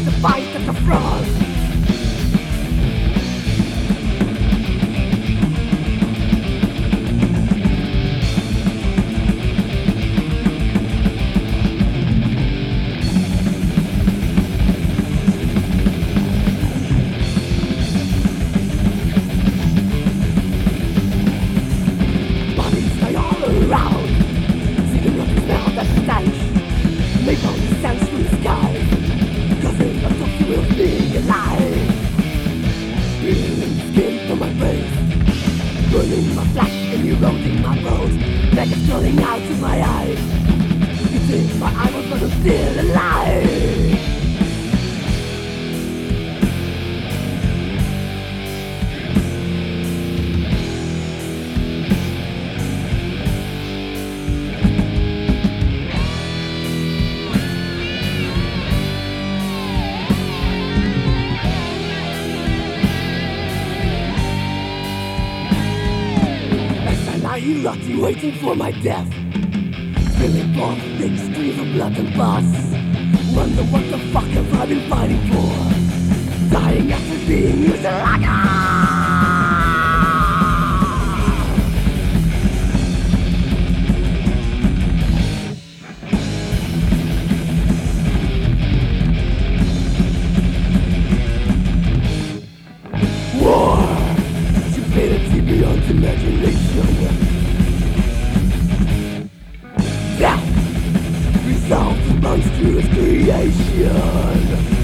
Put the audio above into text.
the fight of the frost. Burning my flesh and eroding my bones, like it's falling out of my eyes. You think my eyeballs, but I'm still alive. You rotting, waiting for my death. Spilling forth big streams of blood and pus. Wonder what the fuck have I been fighting for? Dying after being used like war. Stupidity beyond imagination. Death resolves monstrous creation.